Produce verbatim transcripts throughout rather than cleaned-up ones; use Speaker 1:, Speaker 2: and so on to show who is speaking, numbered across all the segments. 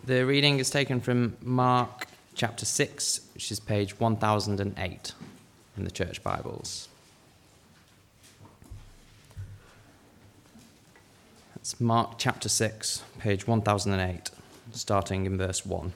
Speaker 1: The reading is taken from Mark chapter six, which is page one thousand eight in the Church Bibles. It's Mark chapter six, page one thousand eight, starting in verse one.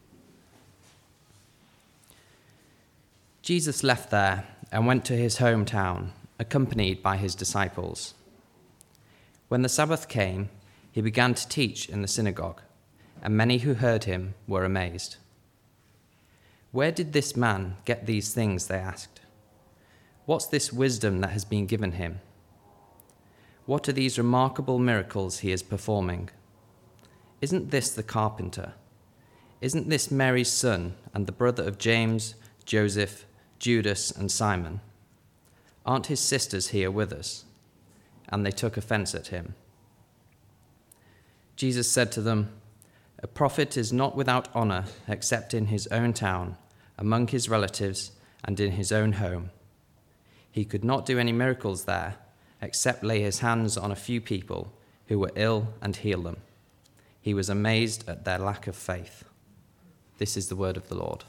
Speaker 1: Jesus left there and went to his hometown, accompanied by his disciples. When the Sabbath came, he began to teach in the synagogue, and many who heard him were amazed. "Where did this man get these things?" they asked. "What's this wisdom that has been given him? What are these remarkable miracles he is performing? Isn't this the carpenter? Isn't this Mary's son and the brother of James, Joseph, Judas, and Simon? Aren't his sisters here with us?" And they took offense at him. Jesus said to them, "A prophet is not without honor except in his own town, among his relatives, and in his own home." He could not do any miracles there, except lay his hands on a few people who were ill and heal them. He was amazed at their lack of faith. This is the word of the Lord.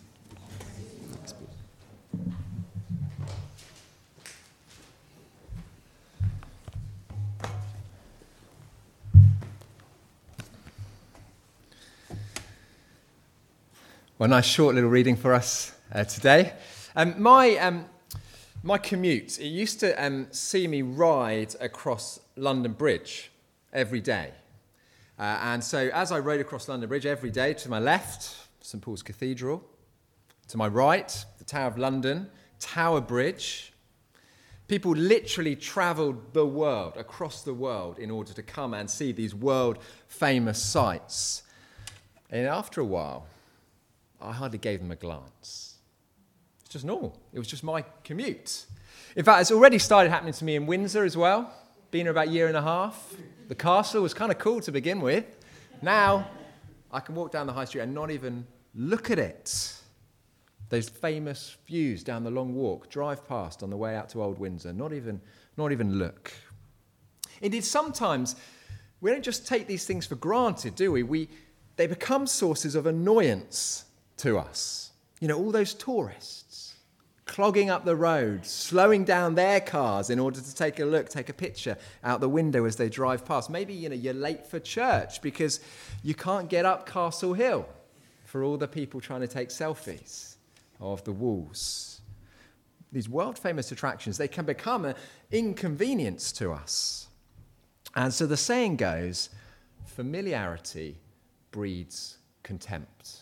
Speaker 2: Well, a nice short little reading for us uh, today. Um, my um, my commute, it used to um, see me ride across London Bridge every day. Uh, and so as I rode across London Bridge every day, to my left, St Paul's Cathedral. To my right, the Tower of London, Tower Bridge. People literally travelled the world, across the world, in order to come and see these world-famous sights. And after a while, I hardly gave them a glance. It's just normal. It was just my commute. In fact, it's already started happening to me in Windsor as well. Been here about a year and a half. The castle was kind of cool to begin with. Now, I can walk down the high street and not even look at it. Those famous views down the long walk, drive past on the way out to Old Windsor, not even, not even look. Indeed, sometimes we don't just take these things for granted, do we? We they become sources of annoyance to us. You know, all those tourists clogging up the roads, slowing down their cars in order to take a look, take a picture out the window as they drive past. Maybe, you know, you're late for church because you can't get up Castle Hill for all the people trying to take selfies of the walls. These world-famous attractions, they can become an inconvenience to us. And so the saying goes, familiarity breeds contempt.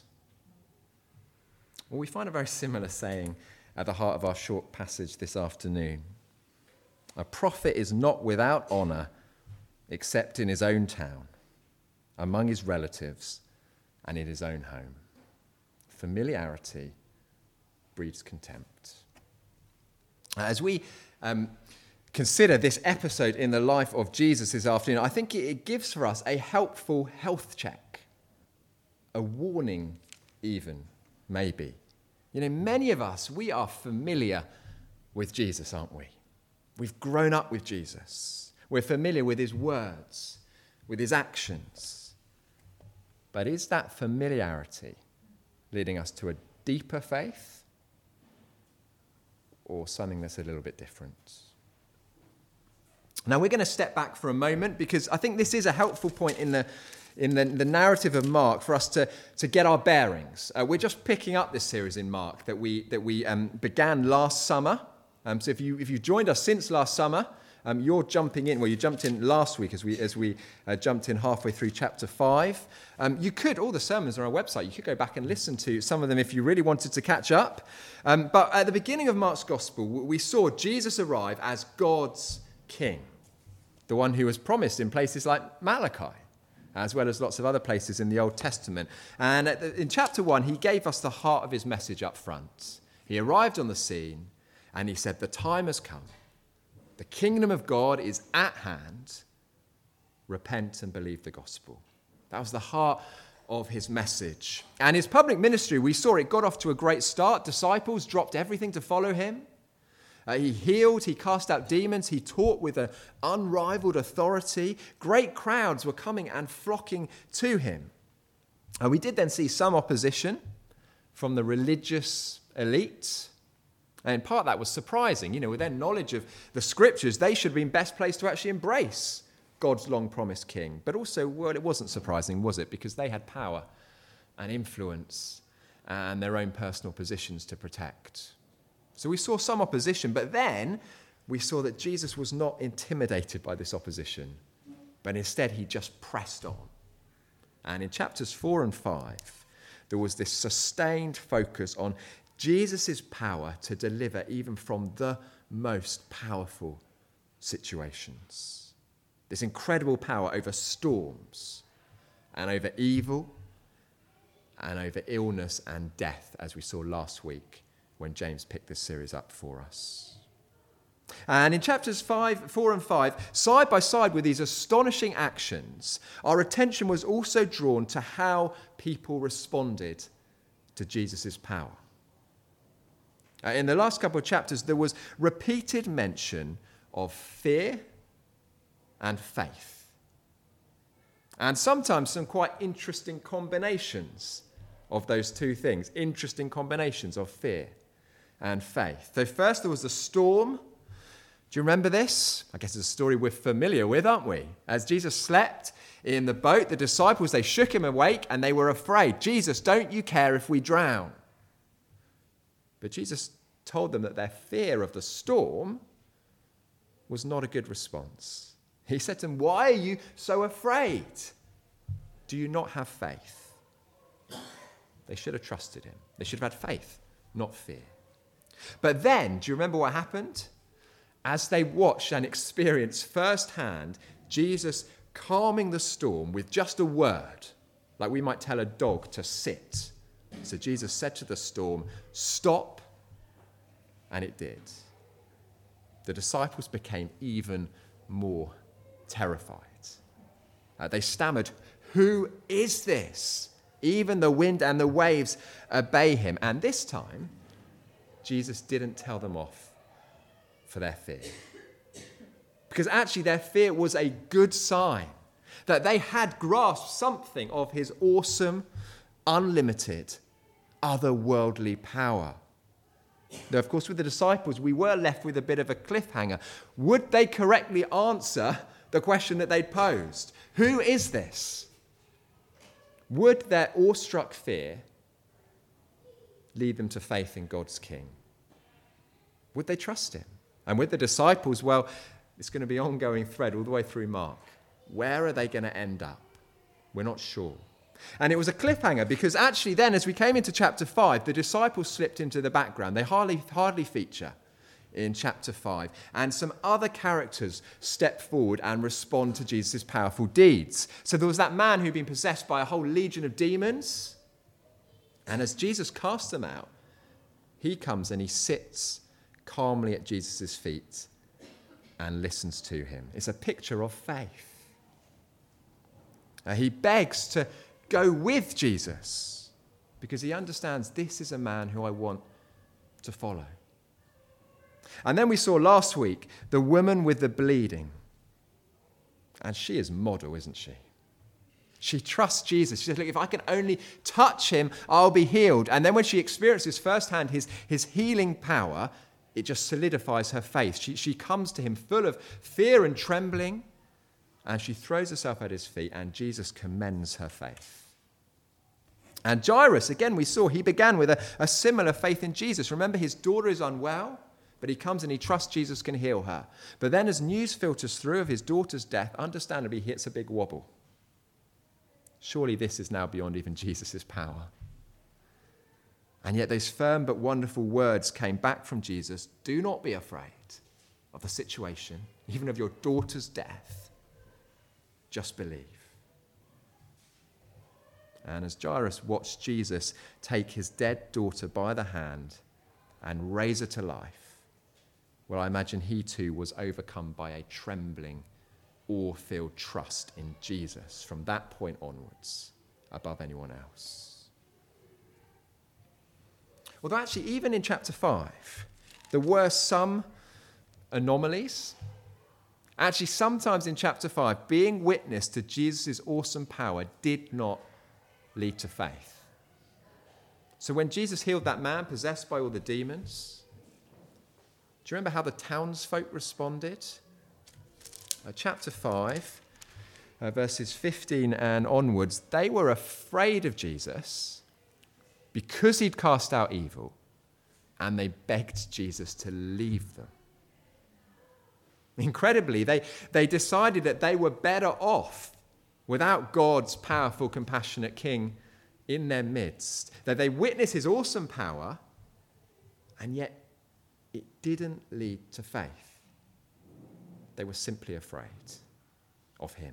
Speaker 2: Well, we find a very similar saying at the heart of our short passage this afternoon. A prophet is not without honor except in his own town, among his relatives, and in his own home. Familiarity breeds contempt. As we um, consider this episode in the life of Jesus this afternoon, I think it gives for us a helpful health check, a warning even. Maybe. You know, many of us, we are familiar with Jesus, aren't we? We've grown up with Jesus. We're familiar with his words, with his actions. But is that familiarity leading us to a deeper faith or something that's a little bit different? Now, we're going to step back for a moment because I think this is a helpful point in the in the, the narrative of Mark for us to, to get our bearings. Uh, we're just picking up this series in Mark that we that we um, began last summer. Um, so if you if you joined us since last summer, um, you're jumping in. Well, you jumped in last week as we as we uh, jumped in halfway through chapter five. Um, you could, all the sermons are on our website. You could go back and listen to some of them if you really wanted to catch up. Um, but at the beginning of Mark's gospel, we saw Jesus arrive as God's king, the one who was promised in places like Malachi, as well as lots of other places in the Old Testament. And the, in chapter one, he gave us the heart of his message up front. He arrived on the scene, and he said, the time has come. The kingdom of God is at hand. Repent and believe the gospel. That was the heart of his message. And his public ministry, we saw it got off to a great start. Disciples dropped everything to follow him. Uh, he healed, he cast out demons, he taught with an unrivaled authority. Great crowds were coming and flocking to him. And we did then see some opposition from the religious elite. And in part that was surprising. You know, with their knowledge of the scriptures, they should have been best placed to actually embrace God's long-promised king. But also, well, it wasn't surprising, was it? Because they had power and influence and their own personal positions to protect. So we saw some opposition, but then we saw that Jesus was not intimidated by this opposition, but instead he just pressed on. And in chapters four and five, there was this sustained focus on Jesus' power to deliver even from the most powerful situations. This incredible power over storms and over evil and over illness and death, as we saw last week when James picked this series up for us. And in chapters five, four and five, side by side with these astonishing actions, our attention was also drawn to how people responded to Jesus' power. Uh, in the last couple of chapters, there was repeated mention of fear and faith. And sometimes some quite interesting combinations of those two things, interesting combinations of fear and faith. So first there was the storm. Do you remember this? I guess it's a story we're familiar with, aren't we? As Jesus slept in the boat, the disciples, they shook him awake and they were afraid. Jesus, don't you care if we drown? But Jesus told them that their fear of the storm was not a good response. He said to them, why are you so afraid? Do you not have faith? They should have trusted him. They should have had faith, not fear. But then, do you remember what happened? As they watched and experienced firsthand Jesus calming the storm with just a word, like we might tell a dog to sit. So Jesus said to the storm, stop, and it did. The disciples became even more terrified. Uh, they stammered, who is this? Even the wind and the waves obey him. And this time, Jesus didn't tell them off for their fear. Because actually their fear was a good sign that they had grasped something of his awesome, unlimited, otherworldly power. Though, of course, with the disciples, we were left with a bit of a cliffhanger. Would they correctly answer the question that they'd posed? Who is this? Would their awestruck fear lead them to faith in God's King? Would they trust him? And with the disciples, well, it's going to be an ongoing thread all the way through Mark. Where are they going to end up? We're not sure. And it was a cliffhanger because actually then, as we came into chapter five, the disciples slipped into the background. They hardly, hardly feature in chapter five. And some other characters step forward and respond to Jesus' powerful deeds. So there was that man who'd been possessed by a whole legion of demons. And as Jesus cast them out, he comes and he sits calmly at Jesus' feet and listens to him. It's a picture of faith. Uh, he begs to go with Jesus because he understands this is a man who I want to follow. And then we saw last week the woman with the bleeding. And she is model, isn't she? She trusts Jesus. She says, look, if I can only touch him, I'll be healed. And then when she experiences firsthand his, his healing power, it just solidifies her faith. She, she comes to him full of fear and trembling, and she throws herself at his feet, and Jesus commends her faith. And Jairus, again, we saw, he began with a, a similar faith in Jesus. Remember, his daughter is unwell, but he comes and he trusts Jesus can heal her. But then as news filters through of his daughter's death, understandably, he hits a big wobble. Surely this is now beyond even Jesus' power. And yet those firm but wonderful words came back from Jesus. Do not be afraid of the situation, even of your daughter's death. Just believe. And as Jairus watched Jesus take his dead daughter by the hand and raise her to life, well, I imagine he too was overcome by a trembling, awe-filled trust in Jesus from that point onwards above anyone else. Although actually, even in chapter five, there were some anomalies. Actually, sometimes in chapter five, being witness to Jesus' awesome power did not lead to faith. So when Jesus healed that man possessed by all the demons, do you remember how the townsfolk responded? Uh, chapter five, uh, verses fifteen and onwards, they were afraid of Jesus because he'd cast out evil, and they begged Jesus to leave them. Incredibly, they, they decided that they were better off without God's powerful, compassionate King in their midst. That they witnessed his awesome power, and yet it didn't lead to faith. They were simply afraid of him.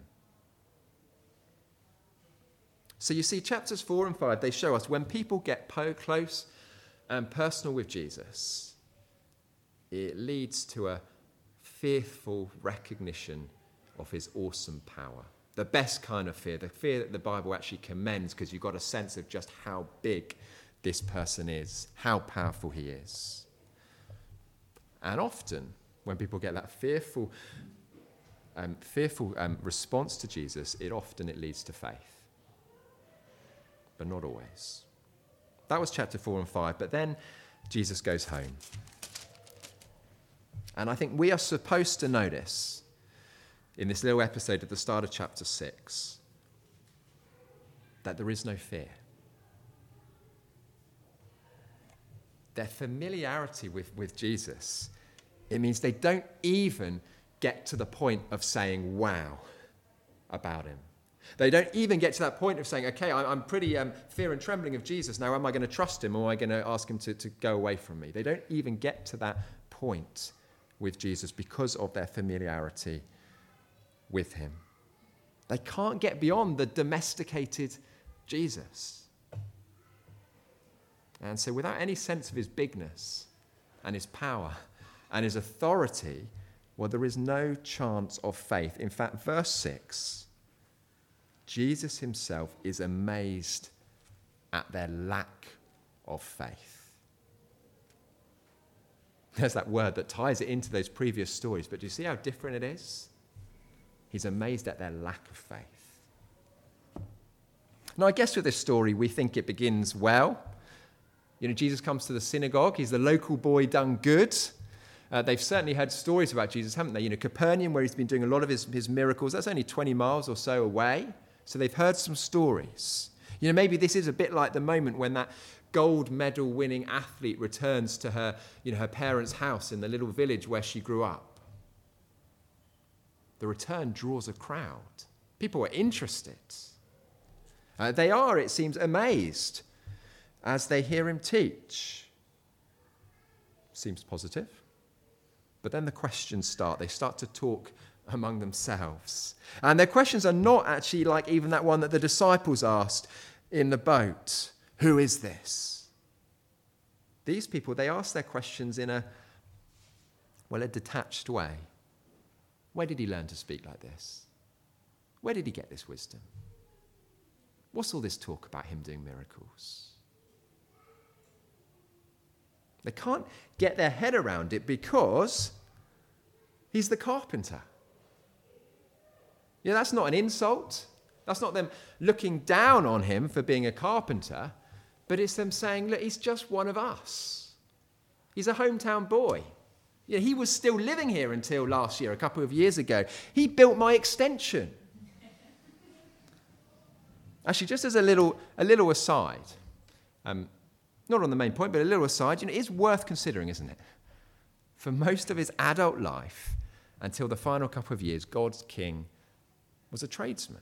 Speaker 2: So you see, chapters four and five, they show us when people get po- close and personal with Jesus, it leads to a fearful recognition of his awesome power. The best kind of fear, the fear that the Bible actually commends, because you've got a sense of just how big this person is, how powerful he is. And often, when people get that fearful, um, fearful um, response to Jesus, it often it leads to faith, but not always. That was chapter four and five, but then Jesus goes home. And I think we are supposed to notice in this little episode at the start of chapter six that there is no fear. Their familiarity with, with Jesus, it means they don't even get to the point of saying wow about him. They don't even get to that point of saying, okay, I'm pretty um, fear and trembling of Jesus. Now, am I going to trust him, or am I going to ask him to, to go away from me? They don't even get to that point with Jesus because of their familiarity with him. They can't get beyond the domesticated Jesus. And so without any sense of his bigness and his power and his authority, well, there is no chance of faith. In fact, verse six, Jesus himself is amazed at their lack of faith. There's that word that ties it into those previous stories, but do you see how different it is? He's amazed at their lack of faith. Now, I guess with this story, we think it begins well. You know, Jesus comes to the synagogue. He's the local boy done good. Uh, they've certainly heard stories about Jesus, haven't they? You know, Capernaum, where he's been doing a lot of his, his miracles, that's only twenty miles or so away. So they've heard some stories. You know, maybe this is a bit like the moment when that gold medal winning athlete returns to her, you know, her parents' house in the little village where she grew up. The return draws a crowd. People are interested. Uh, they are, it seems, amazed as they hear him teach. Seems positive. But then the questions start. They start to talk among themselves. And their questions are not actually like even that one that the disciples asked in the boat. Who is this? These people, they ask their questions in a, well, a detached way. Where did he learn to speak like this? Where did he get this wisdom? What's all this talk about him doing miracles? They can't get their head around it because he's the carpenter. Yeah, that's not an insult. That's not them looking down on him for being a carpenter, but it's them saying, look, he's just one of us. He's a hometown boy. Yeah, he was still living here until last year, a couple of years ago. He built my extension. Actually, just as a little, a little aside, um, not on the main point, but a little aside, you know, it's worth considering, isn't it? For most of his adult life, until the final couple of years, God's king was a tradesman.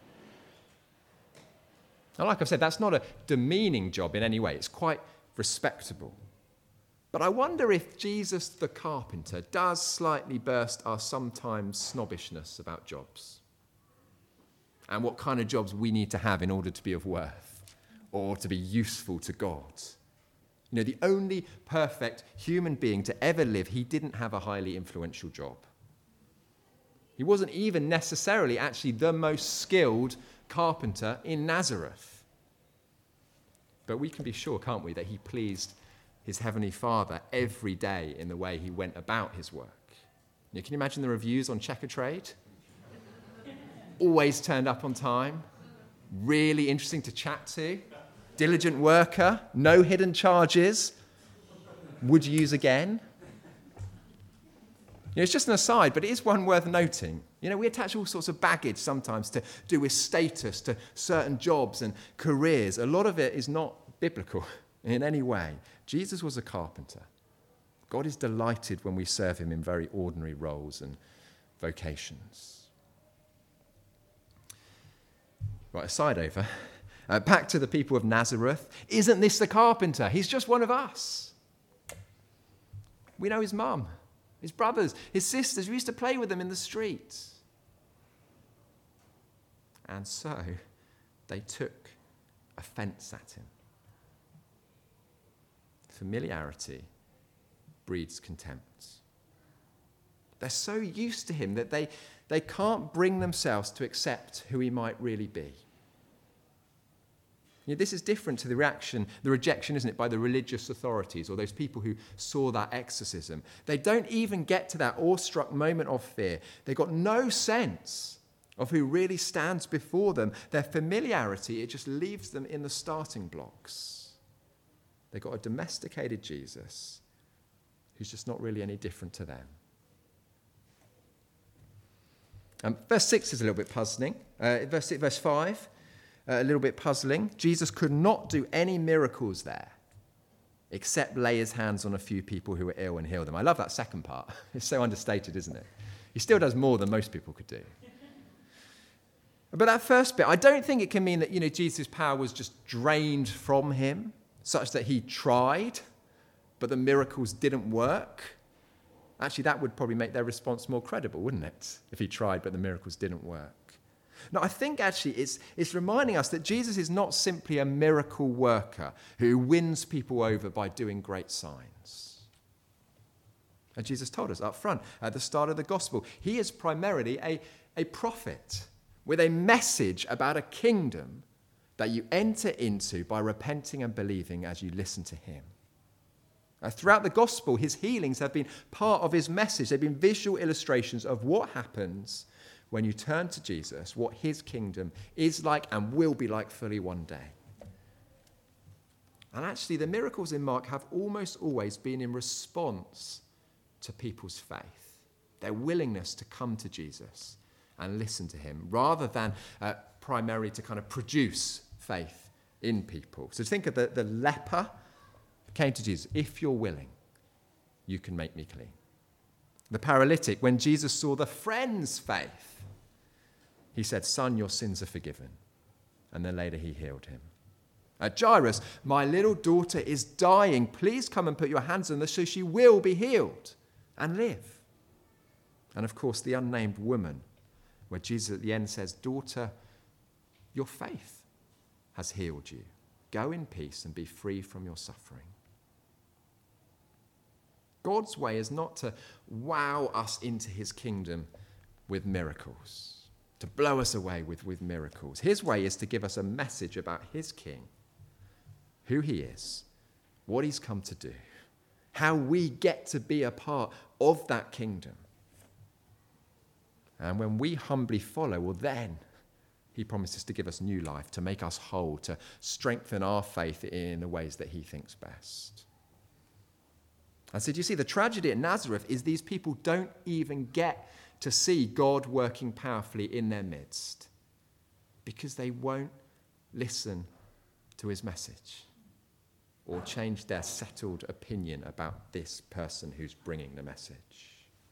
Speaker 2: Now, like I've said, that's not a demeaning job in any way. It's quite respectable. But I wonder if Jesus the carpenter does slightly burst our sometimes snobbishness about jobs and what kind of jobs we need to have in order to be of worth or to be useful to God. You know, the only perfect human being to ever live, he didn't have a highly influential job. He wasn't even necessarily actually the most skilled carpenter in Nazareth. But we can be sure, can't we, that he pleased his heavenly Father every day in the way he went about his work. You know, can you imagine the reviews on Checkatrade? Always turned up on time. really interesting to chat to, diligent worker, no hidden charges, would use again. You know, it's just an aside, but it is one worth noting. You know, we attach all sorts of baggage sometimes to do with status, to certain jobs and careers. A lot of it is not biblical in any way. Jesus was a carpenter. God is delighted when we serve him in very ordinary roles and vocations. Right, aside over. Uh, back to the people of Nazareth. Isn't this the carpenter? He's just one of us. We know his mum, his brothers, his sisters. We used to play with them in the streets. And so they took offense at him. Familiarity breeds contempt. They're so used to him that they, they can't bring themselves to accept who he might really be. You know, this is different to the reaction, the rejection, isn't it, by the religious authorities or those people who saw that exorcism. They don't even get to that awestruck moment of fear. They've got no sense of who really stands before them. Their familiarity, it just leaves them in the starting blocks. They've got a domesticated Jesus who's just not really any different to them. Um, verse six is a little bit puzzling. Uh, verse, six, verse five, uh, a little bit puzzling. Jesus could not do any miracles there except lay his hands on a few people who were ill and heal them. I love that second part. It's so understated, isn't it? He still does more than most people could do. But that first bit, I don't think it can mean that, you know, Jesus' power was just drained from him, such that he tried, but the miracles didn't work. Actually, that would probably make their response more credible, wouldn't it? If he tried, but the miracles didn't work. No, I think actually it's, it's reminding us that Jesus is not simply a miracle worker who wins people over by doing great signs. And Jesus told us up front at the start of the gospel, he is primarily a, a prophet with a message about a kingdom that you enter into by repenting and believing as you listen to him. Uh, throughout the gospel, his healings have been part of his message. They've been visual illustrations of what happens when you turn to Jesus, what his kingdom is like and will be like fully one day. And actually, the miracles in Mark have almost always been in response to people's faith, their willingness to come to Jesus and listen to him, rather than uh, primarily to kind of produce faith in people. So think of the, the leper came to Jesus. If you're willing, you can make me clean. The paralytic, when Jesus saw the friend's faith, he said, son, your sins are forgiven. And then later he healed him. At Jairus, my little daughter is dying. Please come and put your hands on her so she will be healed and live. And of course, the unnamed woman, where Jesus at the end says, daughter, your faith has healed you. Go in peace and be free from your suffering. God's way is not to wow us into his kingdom with miracles, to blow us away with, with miracles. His way is to give us a message about his king, who he is, what he's come to do, how we get to be a part of that kingdom. And when we humbly follow, well, then he promises to give us new life, to make us whole, to strengthen our faith in the ways that he thinks best. And so do you see, the tragedy at Nazareth is these people don't even get to see God working powerfully in their midst because they won't listen to his message or change their settled opinion about this person who's bringing the message.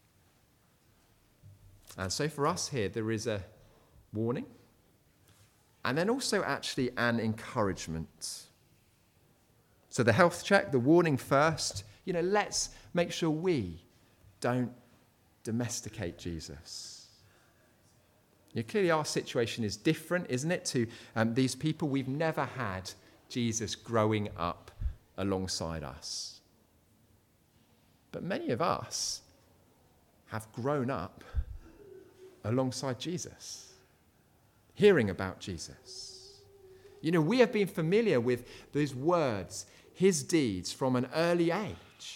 Speaker 2: And so for us here, there is a warning and then also actually an encouragement. So the health check, the warning first, you know, let's make sure we don't domesticate Jesus. You know, clearly our situation is different, isn't it, to um, these people. We've never had Jesus growing up alongside us. But many of us have grown up alongside Jesus, hearing about Jesus. You know, we have been familiar with those words, his deeds, from an early age.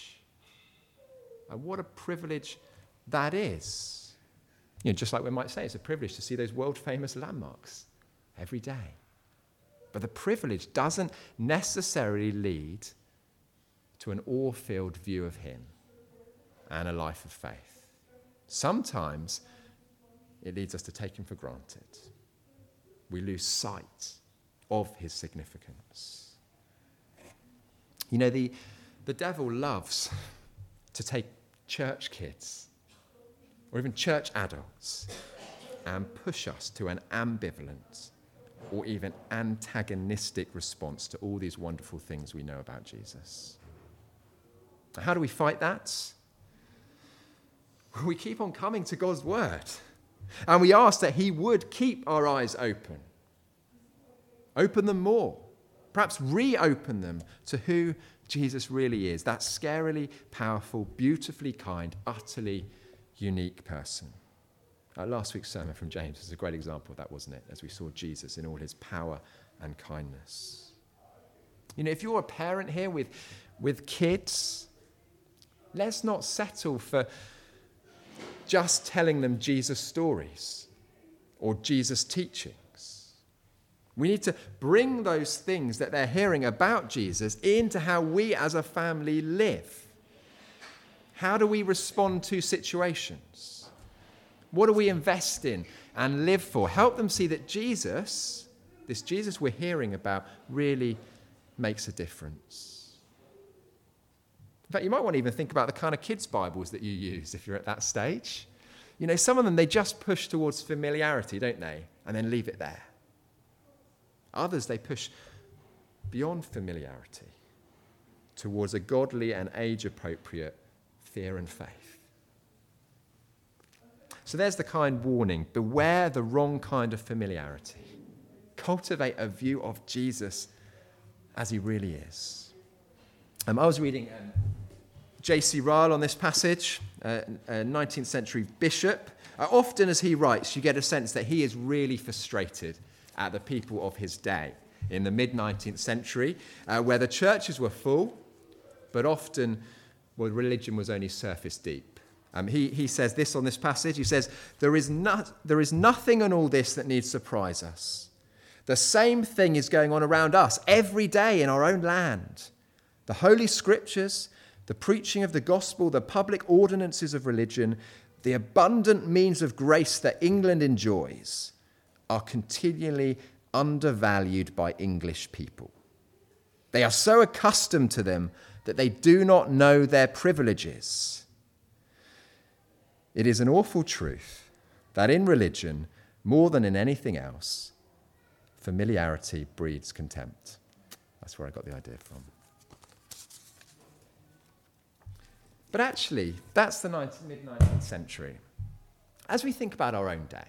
Speaker 2: And what a privilege that is. You know, just like we might say, it's a privilege to see those world-famous landmarks every day. But the privilege doesn't necessarily lead to an awe-filled view of him and a life of faith. Sometimes it leads us to take him for granted. We lose sight of his significance. You know, the, the devil loves to take church kids or even church adults and push us to an ambivalent or even antagonistic response to all these wonderful things we know about Jesus. How do we fight that? We keep on coming to God's word. And we ask that he would keep our eyes open. Open them more. Perhaps reopen them to who Jesus really is. That scarily powerful, beautifully kind, utterly unique person. Uh, last week's sermon from James is a great example of that, wasn't it? As we saw Jesus in all his power and kindness. You know, if you're a parent here with, with kids, let's not settle for just telling them Jesus stories or Jesus teachings. We need to bring those things that they're hearing about Jesus into how we as a family live. How do we respond to situations? What do we invest in and live for? Help them see that Jesus, this Jesus we're hearing about, really makes a difference. In fact, you might want to even think about the kind of kids' Bibles that you use if you're at that stage. You know, some of them, they just push towards familiarity, don't they? And then leave it there. Others, they push beyond familiarity towards a godly and age-appropriate fear and faith. So there's the kind warning. Beware the wrong kind of familiarity. Cultivate a view of Jesus as he really is. Um, I was reading um, J C Ryle on this passage, uh, a nineteenth century bishop. Uh, often as he writes, you get a sense that he is really frustrated at the people of his day in the mid-nineteenth century, uh, where the churches were full, but often, well, religion was only surface deep. Um, he, he says this on this passage. He says, there is, not, there is nothing in all this that needs surprise us. The same thing is going on around us every day in our own land. The Holy Scriptures, the preaching of the gospel, the public ordinances of religion, the abundant means of grace that England enjoys are continually undervalued by English people. They are so accustomed to them that they do not know their privileges. It is an awful truth that in religion, more than in anything else, familiarity breeds contempt. That's where I got the idea from. But actually, that's the mid-nineteenth century. As we think about our own day,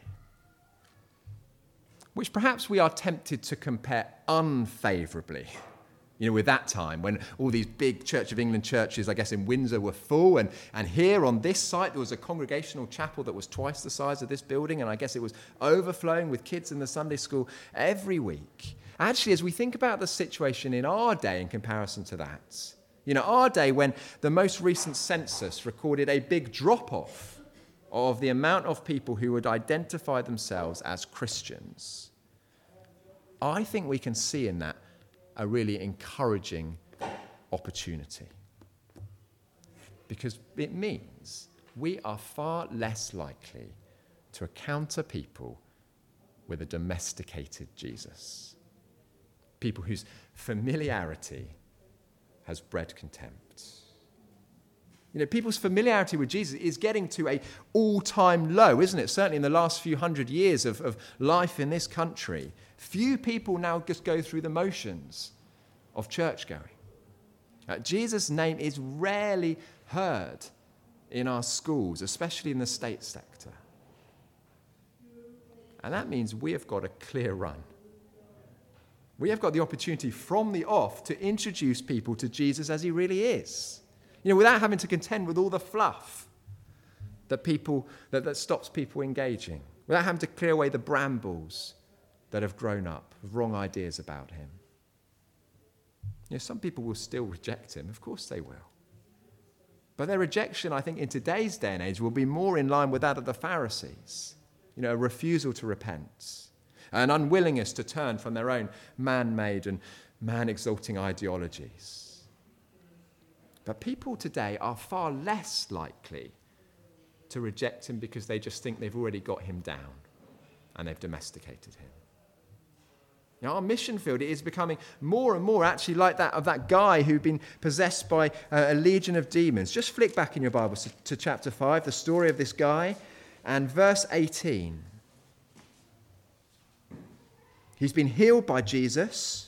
Speaker 2: which perhaps we are tempted to compare unfavourably, you know, with that time when all these big Church of England churches, I guess in Windsor, were full, and, and here on this site there was a congregational chapel that was twice the size of this building, and I guess it was overflowing with kids in the Sunday school every week. Actually, as we think about the situation in our day in comparison to that, you know, our day when the most recent census recorded a big drop-off of the amount of people who would identify themselves as Christians, I think we can see in that a really encouraging opportunity. Because it means we are far less likely to encounter people with a domesticated Jesus. People whose familiarity has bred contempt. You know, people's familiarity with Jesus is getting to an all-time low, isn't it? Certainly in the last few hundred years of, of life in this country. Few people now just go through the motions of church-going. Uh, Jesus' name is rarely heard in our schools, especially in the state sector. And that means we have got a clear run. We have got the opportunity from the off to introduce people to Jesus as he really is. You know, without having to contend with all the fluff that people that, that stops people engaging, without having to clear away the brambles that have grown up with wrong ideas about him. You know, some people will still reject him, of course they will. But their rejection, I think, in today's day and age will be more in line with that of the Pharisees. You know, a refusal to repent. an unwillingness to turn from their own man-made and man-exalting ideologies. But people today are far less likely to reject him because they just think they've already got him down and they've domesticated him. Now, our mission field is becoming more and more actually like that of that guy who'd been possessed by a legion of demons. Just flick back in your Bibles to, to chapter five, the story of this guy, and verse eighteen. He's been healed by Jesus.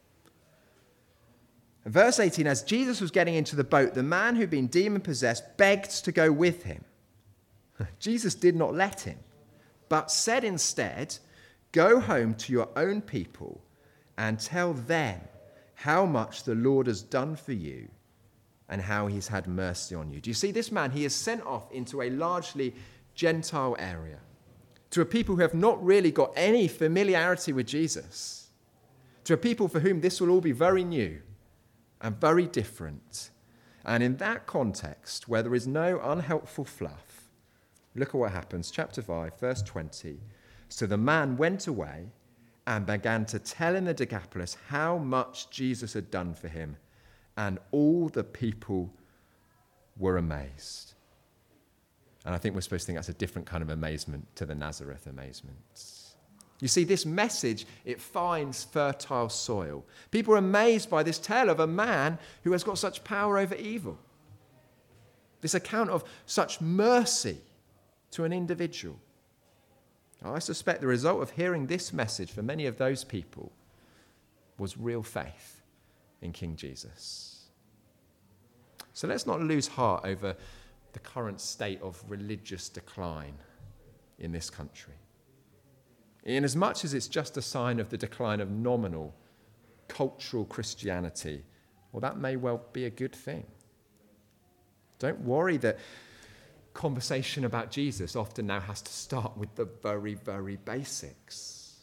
Speaker 2: Verse eighteen, as Jesus was getting into the boat, the man who'd been demon-possessed begged to go with him. Jesus did not let him, but said instead, go home to your own people and tell them how much the Lord has done for you and how he's had mercy on you. Do you see this man? He is sent off into a largely Gentile area, to a people who have not really got any familiarity with Jesus, to a people for whom this will all be very new and very different. And in that context, where there is no unhelpful fluff, look at what happens. Chapter five, verse twenty. So the man went away and began to tell in the Decapolis how much Jesus had done for him, and all the people were amazed. And I think we're supposed to think that's a different kind of amazement to the Nazareth amazement. You see, this message, it finds fertile soil. People are amazed by this tale of a man who has got such power over evil. This account of such mercy to an individual. I suspect the result of hearing this message for many of those people was real faith in King Jesus. So let's not lose heart over the current state of religious decline in this country. Inasmuch as it's just a sign of the decline of nominal cultural Christianity, well, that may well be a good thing. Don't worry that conversation about Jesus often now has to start with the very, very basics.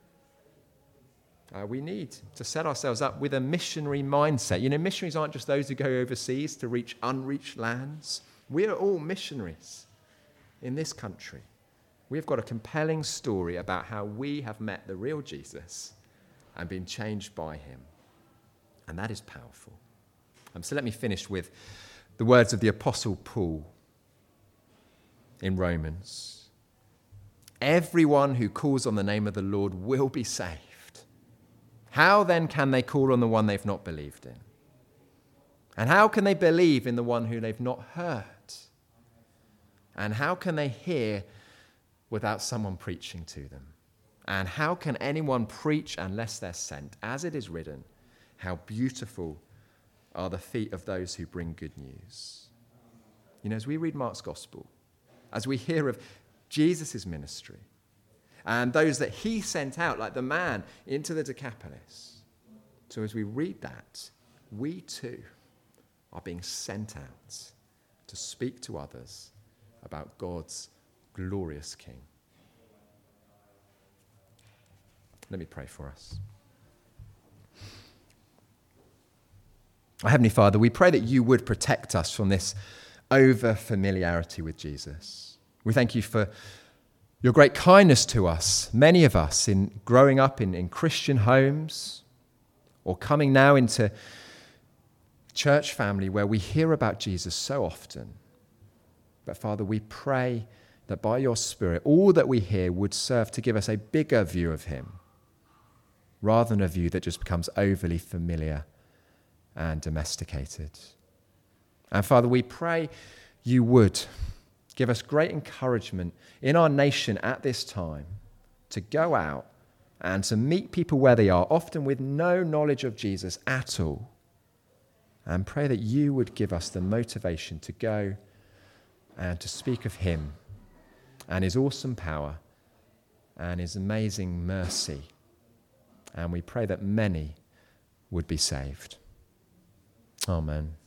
Speaker 2: Uh, we need to set ourselves up with a missionary mindset. You know, missionaries aren't just those who go overseas to reach unreached lands. We are all missionaries in this country. We've got a compelling story about how we have met the real Jesus and been changed by him. And that is powerful. Um, so let me finish with the words of the Apostle Paul in Romans. Everyone who calls on the name of the Lord will be saved. How then can they call on the one they've not believed in? And how can they believe in the one who they've not heard? And how can they hear without someone preaching to them? And how can anyone preach unless they're sent? As it is written, how beautiful are the feet of those who bring good news. You know, as we read Mark's gospel, as we hear of Jesus' ministry and those that he sent out, like the man into the Decapolis, so as we read that, we too are being sent out to speak to others about God's glorious King. Let me pray for us. Our Heavenly Father, we pray that you would protect us from this over-familiarity with Jesus. We thank you for your great kindness to us, many of us, in growing up in, in Christian homes or coming now into church family where we hear about Jesus so often. But Father, we pray that by your Spirit, all that we hear would serve to give us a bigger view of him, rather than a view that just becomes overly familiar and domesticated. And Father, we pray you would give us great encouragement in our nation at this time to go out and to meet people where they are, often with no knowledge of Jesus at all. And pray that you would give us the motivation to go and to speak of him and his awesome power and his amazing mercy. And we pray that many would be saved. Amen.